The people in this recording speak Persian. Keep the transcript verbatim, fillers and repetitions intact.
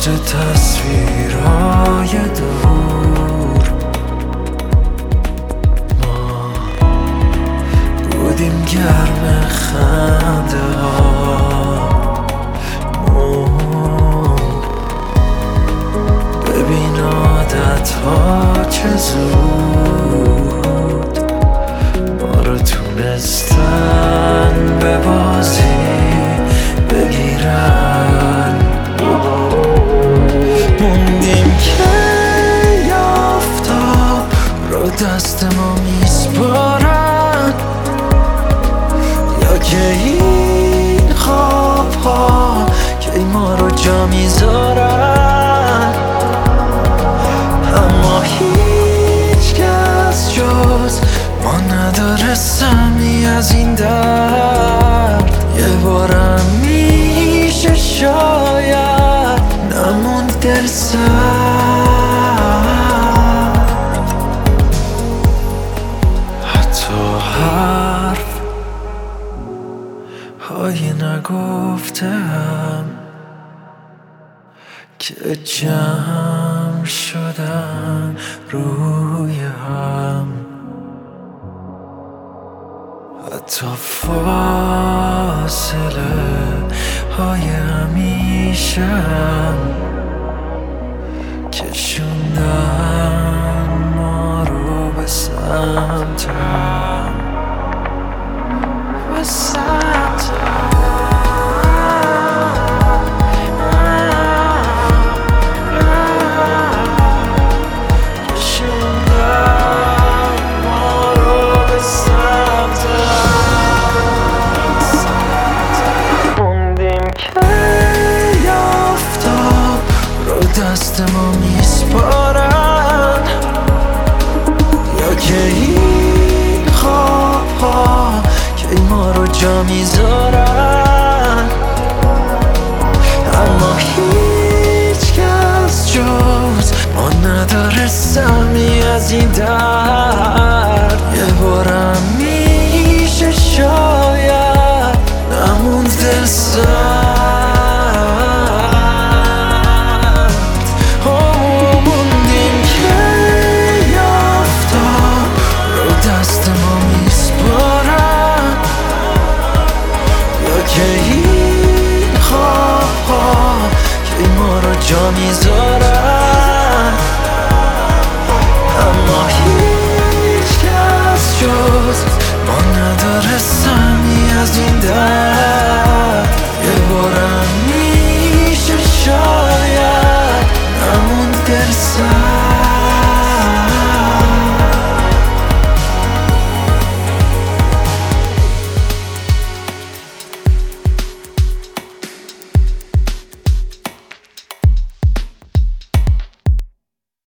تصویرهای دور ما بودیم گرم خنده هامون. ببین عادت ها چه زود ما رو تونستن به بازی بگیرن. موندیم که آفتاب رو دست ما میسپارن، یا که این خواب ها که ما رو جا میذارن. اما هیچ کس جز ما نداره سهمی از این درد. یه بارم میشه شاید نموند دل سرد، حتی حرف های نگفتم که جمع شدن روی هم. حتی فاصله های همیشه هم کشوندن ما رو به سمت هم، به سمت دست ما میسپارن، یا که این خواب ها که ما رو جا میذارن. اما هیچ کس جز ما نداره سهمی از این درد. یه بارم میشه شاید نموند دل سرد. که این خواب ها که ما رو جا میذارن.